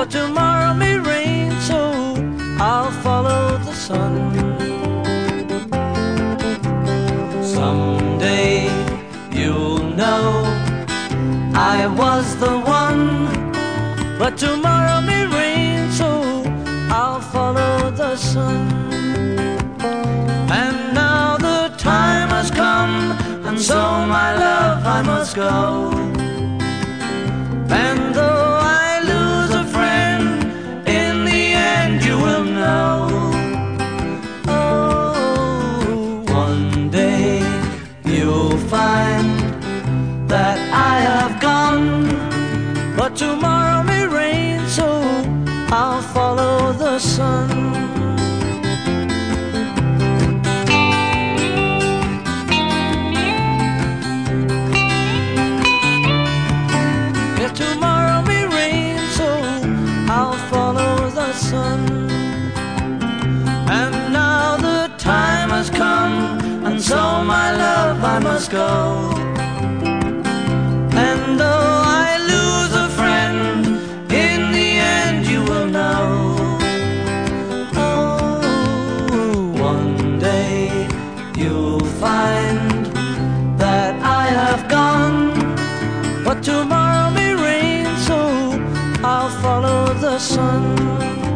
but tomorrow may rain, so I'll follow the sun. Someday you'll know I was the one, but tomorrow may rain, so I'll follow the sun. And now the time has come, and so my love I must go. And though I lose a friend, in the end you will know. Oh, one day you'll find that I have gone, but tomorrow may rain, so I'll follow the sun. Tomorrow may rain, so I'll follow the sun. And now the time has come, and so my love I must go. And though I lose a friend, in the end you will know. Oh, one day you'll find that I have gone, but tomorrow may rain, so I'll follow the sun.